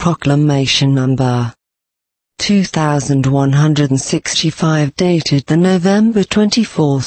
Proclamation Number 2165 dated the November 24,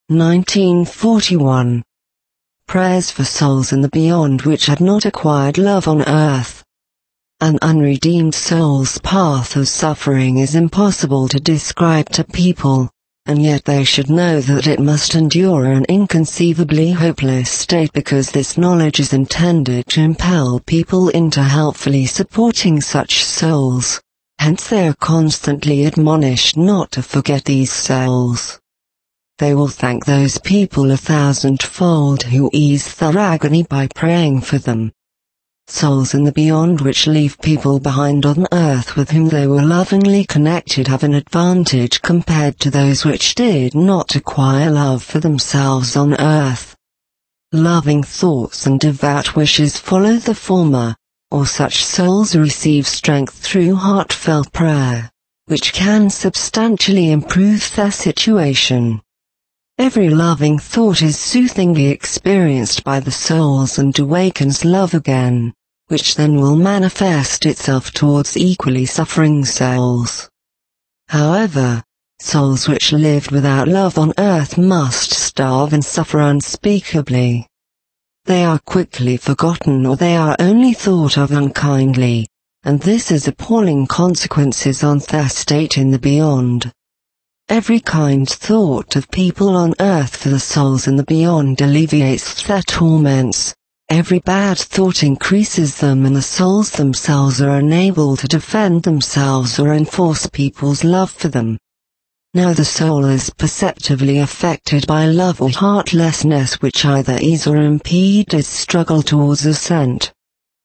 1941. Prayers for souls in the beyond which had not acquired love on earth. An unredeemed soul's path of suffering is impossible to describe to people, and yet they should know that it must endure an inconceivably hopeless state because this knowledge is intended to impel people into helpfully supporting such souls. Hence they are constantly admonished not to forget these souls. They will thank those people 1,000-fold who ease their agony by praying for them. Souls in the beyond which leave people behind on earth with whom they were lovingly connected have an advantage compared to those which did not acquire love for themselves on earth. Loving thoughts and devout wishes follow the former, or such souls receive strength through heartfelt prayer, which can substantially improve their situation. Every loving thought is soothingly experienced by the souls and awakens love again, which then will manifest itself towards equally suffering souls. However, souls which lived without love on earth must starve and suffer unspeakably. They are quickly forgotten or they are only thought of unkindly, and this has appalling consequences on their state in the beyond. Every kind thought of people on earth for the souls in the beyond alleviates their torments. Every bad thought increases them and the souls themselves are unable to defend themselves or enforce people's love for them. Now the soul is perceptibly affected by love or heartlessness which either ease or impede its struggle towards ascent.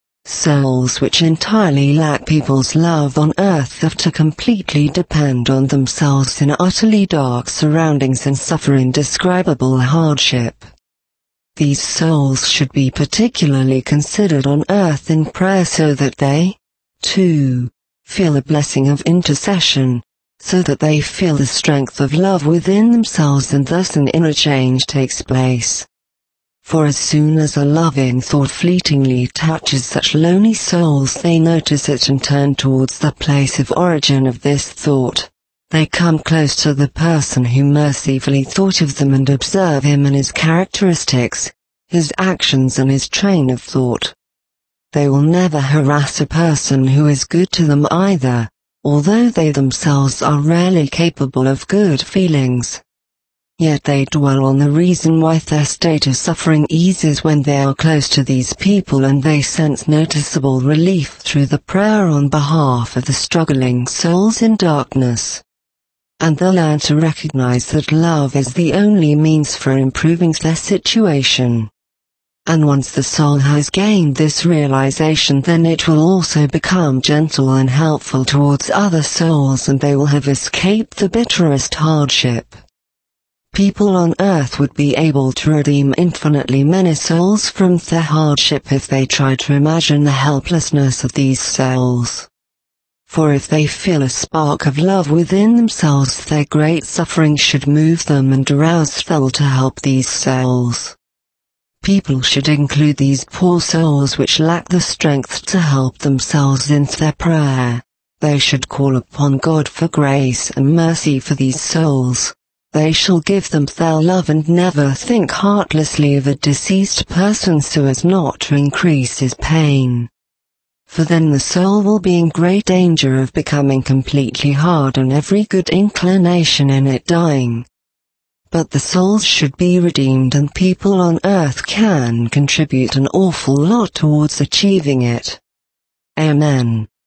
Souls which entirely lack people's love on earth have to completely depend on themselves in utterly dark surroundings and suffer indescribable hardship. These souls should be particularly considered on earth in prayer so that they, too, feel a blessing of intercession, so that they feel the strength of love within themselves and thus an inner change takes place. For as soon as a loving thought fleetingly touches such lonely souls they notice it and turn towards the place of origin of this thought. They come close to the person who mercifully thought of them and observe him and his characteristics, his actions and his train of thought. They will never harass a person who is good to them either, although they themselves are rarely capable of good feelings. Yet they dwell on the reason why their state of suffering eases when they are close to these people and they sense noticeable relief through the prayer on behalf of the struggling souls in darkness. And they'll learn to recognize that love is the only means for improving their situation. And once the soul has gained this realization, then it will also become gentle and helpful towards other souls and they will have escaped the bitterest hardship. People on earth would be able to redeem infinitely many souls from their hardship if they tried to imagine the helplessness of these souls. For if they feel a spark of love within themselves, their great suffering should move them and arouse them to help these souls. People should include these poor souls which lack the strength to help themselves in their prayer. They should call upon God for grace and mercy for these souls. They shall give them their love and never think heartlessly of a deceased person so as not to increase his pain. For then the soul will be in great danger of becoming completely hard and every good inclination in it dying. But the souls should be redeemed and people on earth can contribute an awful lot towards achieving it. Amen.